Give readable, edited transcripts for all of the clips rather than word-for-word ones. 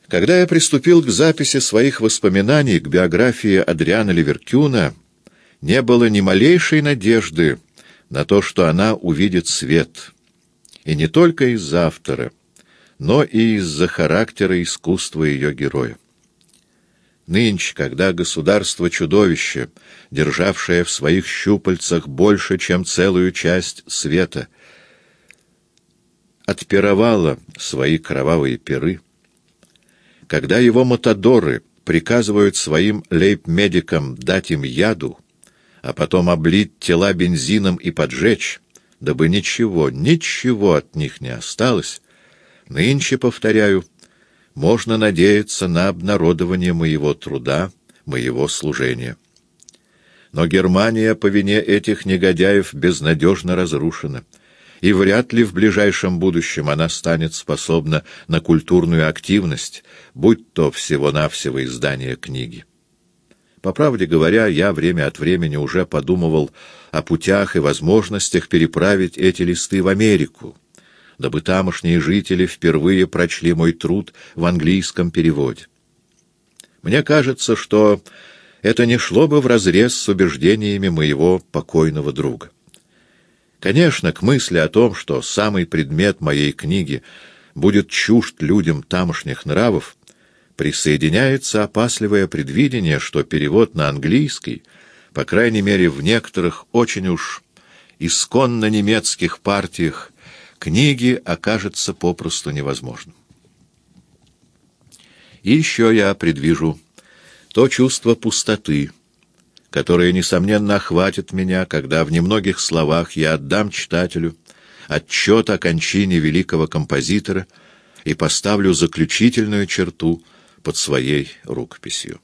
Когда я приступил к записи своих воспоминаний к биографии Адриана Леверкюна, не было ни малейшей надежды на то, что она увидит свет. И не только из-за автора, но и из-за характера искусства ее героя. Нынче, когда государство-чудовище, державшее в своих щупальцах больше, чем целую часть света, отпировало свои кровавые пиры, когда его матадоры приказывают своим лейб-медикам дать им яду, а потом облить тела бензином и поджечь, дабы ничего от них не осталось, нынче, повторяю, можно надеяться на обнародование моего труда, моего служения. Но Германия по вине этих негодяев безнадежно разрушена, и вряд ли в ближайшем будущем она станет способна на культурную активность, будь то всего-навсего издание книги. По правде говоря, я время от времени уже подумывал о путях и возможностях переправить эти листы в Америку, дабы тамошние жители впервые прочли мой труд в английском переводе. Мне кажется, что это не шло бы вразрез с убеждениями моего покойного друга. Конечно, к мысли о том, что самый предмет моей книги будет чужд людям тамошних нравов, присоединяется опасливое предвидение, что перевод на английский, по крайней мере в некоторых очень уж исконно немецких партиях, книги окажется попросту невозможным. И еще я предвижу то чувство пустоты, которое, несомненно, охватит меня, когда в немногих словах я отдам читателю отчет о кончине великого композитора и поставлю заключительную черту под своей рукописью.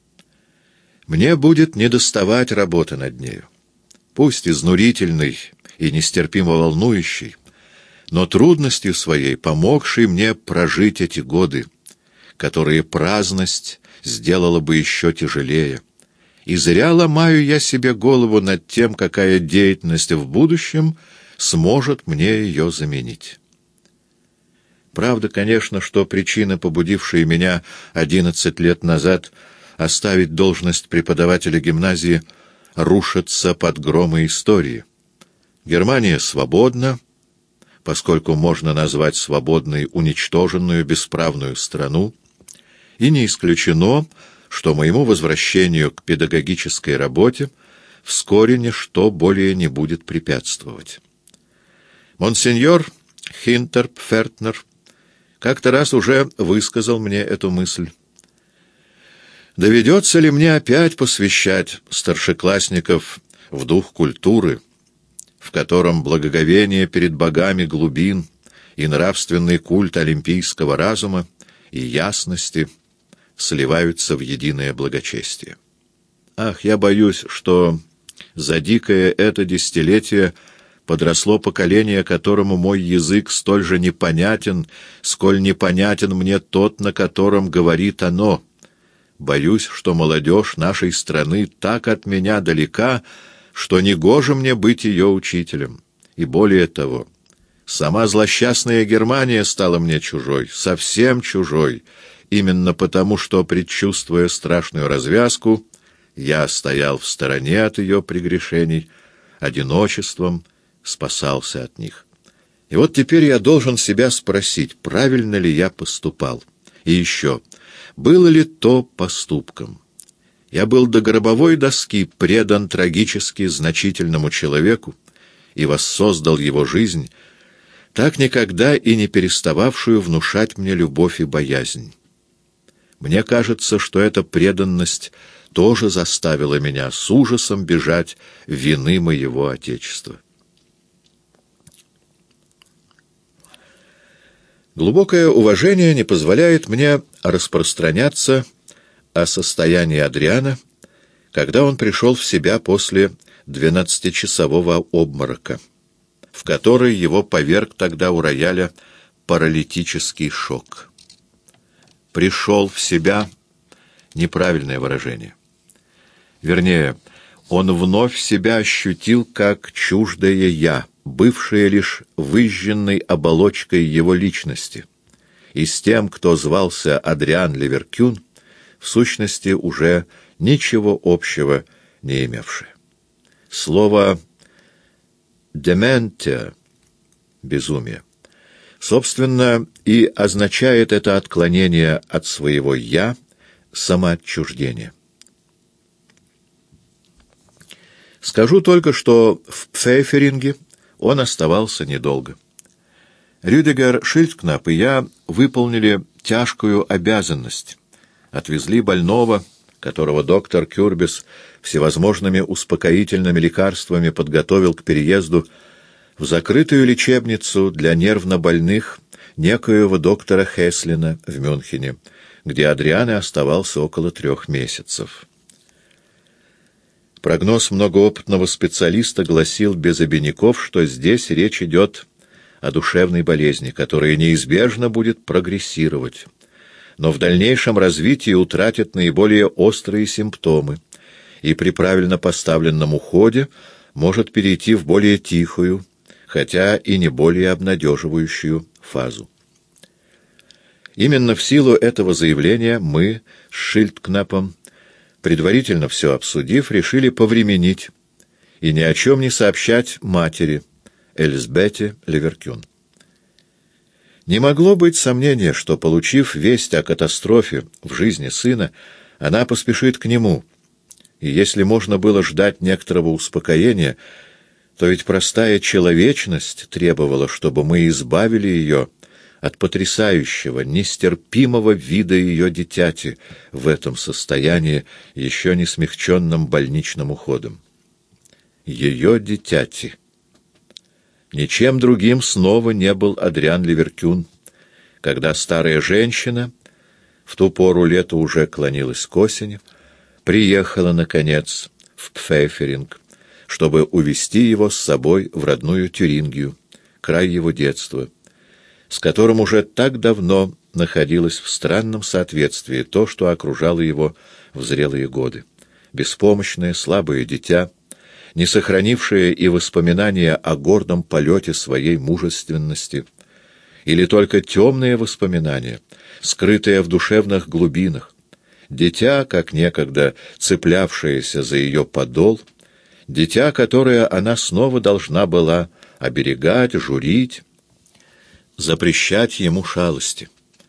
Мне будет недоставать работы над нею, пусть изнурительной и нестерпимо волнующей, но трудностью своей помогшей мне прожить эти годы, которые праздность сделала бы еще тяжелее. И зря ломаю я себе голову над тем, какая деятельность в будущем сможет мне ее заменить. Правда, конечно, что причины, побудившие меня 11 лет назад оставить должность преподавателя гимназии, рушатся под громы истории. Германия свободна, поскольку можно назвать свободной уничтоженную бесправную страну, и не исключено, что моему возвращению к педагогической работе вскоре ничто более не будет препятствовать. Монсеньор Хинтерпфертнер как-то раз уже высказал мне эту мысль. Доведется ли мне опять посвящать старшеклассников в дух культуры, в котором благоговение перед богами глубин и нравственный культ олимпийского разума и ясности сливаются в единое благочестие? Ах, я боюсь, что за дикое это десятилетие подросло поколение, которому мой язык столь же непонятен, сколь непонятен мне тот, на котором говорит оно. Боюсь, что молодежь нашей страны так от меня далека, что негоже мне быть ее учителем. И более того, сама злосчастная Германия стала мне чужой, совсем чужой, именно потому, что, предчувствуя страшную развязку, я стоял в стороне от ее прегрешений, одиночеством спасался от них. И вот теперь я должен себя спросить, правильно ли я поступал. И еще, было ли то поступком? Я был до гробовой доски предан трагически значительному человеку и воссоздал его жизнь, так никогда и не перестававшую внушать мне любовь и боязнь. Мне кажется, что эта преданность тоже заставила меня с ужасом бежать вины моего Отечества. Глубокое уважение не позволяет мне распространяться о состоянии Адриана, когда он пришел в себя после 12-часового обморока, в который его поверг тогда у рояля паралитический шок. «Пришел в себя» — неправильное выражение. Вернее, он вновь себя ощутил как чуждое «я», бывшее лишь выжженной оболочкой его личности, и с тем, кто звался Адриан Ливеркюн, в сущности уже ничего общего не имевшие. Слово «дементия» — безумие — собственно, и означает это отклонение от своего «я», самоотчуждение. Скажу только, что в Пфейферинге он оставался недолго. Рюдигер Шильдкнап и я выполнили тяжкую обязанность. Отвезли больного, которого доктор Кюрбис всевозможными успокоительными лекарствами подготовил к переезду, в закрытую лечебницу для нервнобольных некоего доктора Хеслина в Мюнхене, где Адриан и оставался около 3 месяцев. Прогноз многоопытного специалиста гласил без обиняков, что здесь речь идет о душевной болезни, которая неизбежно будет прогрессировать, но в дальнейшем развитии утратит наиболее острые симптомы и при правильно поставленном уходе может перейти в более тихую, хотя и не более обнадеживающую фазу. Именно в силу этого заявления мы с Шильдкнапом, предварительно все обсудив, решили повременить и ни о чем не сообщать матери, Эльзбете Ливеркюн. Не могло быть сомнения, что, получив весть о катастрофе в жизни сына, она поспешит к нему, и если можно было ждать некоторого успокоения, то ведь простая человечность требовала, чтобы мы избавили ее от потрясающего, нестерпимого вида ее дитяти в этом состоянии, еще не смягченном больничным уходом. Ее дитяти. Ничем другим снова не был Адриан Ливеркюн, когда старая женщина, в ту пору лето уже клонилось к осени, приехала, наконец, в Пфейферинг, чтобы увезти его с собой в родную Тюрингию, край его детства, с которым уже так давно находилось в странном соответствии то, что окружало его в зрелые годы. Беспомощное, слабое дитя, не сохранившее и воспоминания о гордом полете своей мужественности, или только темные воспоминания, скрытые в душевных глубинах, дитя, как некогда цеплявшееся за ее подол, дитя, которое она снова должна была оберегать, журить, запрещать ему шалости.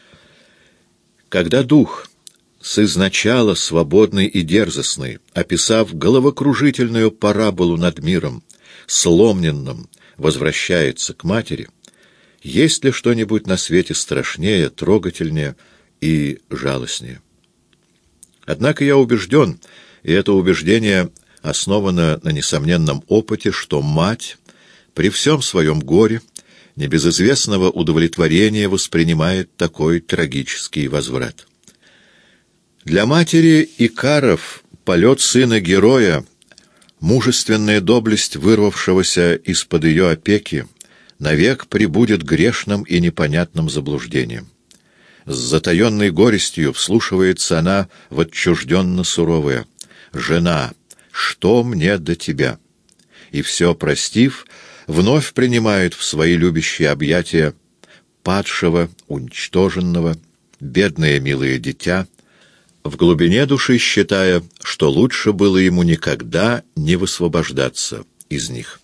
Когда дух, с изначала свободный и дерзостный, описав головокружительную параболу над миром, сломленным, возвращается к матери, есть ли что-нибудь на свете страшнее, трогательнее и жалостнее? Однако я убежден, и это убеждение основано на несомненном опыте, что мать при всем своем горе не без известного удовлетворения воспринимает такой трагический возврат. Для матери Икаров полет сына-героя, мужественная доблесть вырвавшегося из-под ее опеки, навек пребудет грешным и непонятным заблуждением. С затаенной горестью вслушивается она в отчужденно суровое: «Жена, что мне до тебя?» И все простив, вновь принимает в свои любящие объятия падшего, уничтоженного, бедное милое дитя, в глубине души считая, что лучше было ему никогда не высвобождаться из них.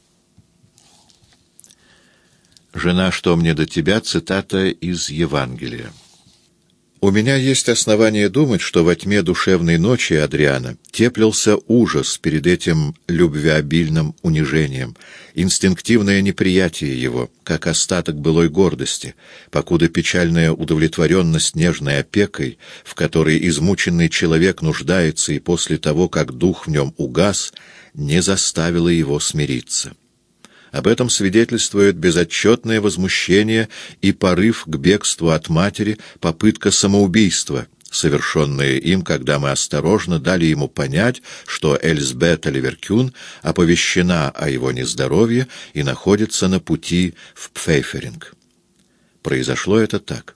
«Жена, что мне до тебя» — цитата из Евангелия. У меня есть основания думать, что во тьме душевной ночи Адриана теплился ужас перед этим любвеобильным унижением, инстинктивное неприятие его, как остаток былой гордости, покуда печальная удовлетворенность нежной опекой, в которой измученный человек нуждается и после того, как дух в нем угас, не заставила его смириться. Об этом свидетельствует безотчетное возмущение и порыв к бегству от матери, попытка самоубийства, совершенная им, когда мы осторожно дали ему понять, что Эльзбета Ливеркюн оповещена о его нездоровье и находится на пути в Пфейферинг. Произошло это так.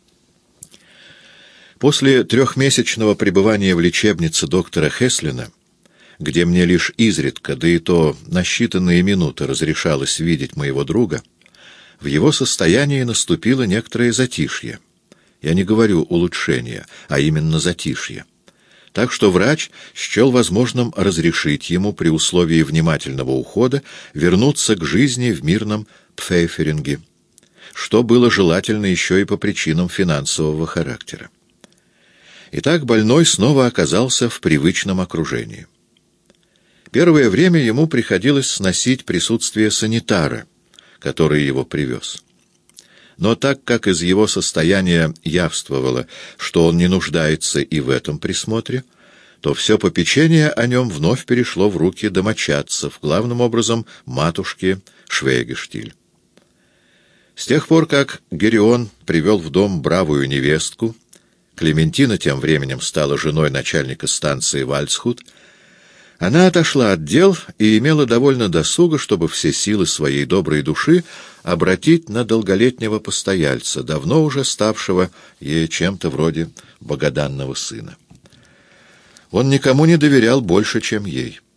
После 3-месячного пребывания в лечебнице доктора Хеслина, где мне лишь изредка, да и то на считанные минуты разрешалось видеть моего друга, в его состоянии наступило некоторое затишье, Я не говорю улучшения, а именно затишья. Так что врач счел возможным разрешить ему при условии внимательного ухода вернуться к жизни в мирном Пфейферинге, что было желательно еще и по причинам финансового характера. Итак, больной снова оказался в привычном окружении. Первое время ему приходилось сносить присутствие санитара, который его привез. Но так как из его состояния явствовало, что он не нуждается и в этом присмотре, то все попечение о нем вновь перешло в руки домочадцев, главным образом матушки Швейгештиль. С тех пор, как Герион привел в дом бравую невестку, Клементина тем временем стала женой начальника станции Вальцхут, она отошла от дел и имела довольно досуга, чтобы все силы своей доброй души обратить на долголетнего постояльца, давно уже ставшего ей чем-то вроде богоданного сына. Он никому не доверял больше, чем ей.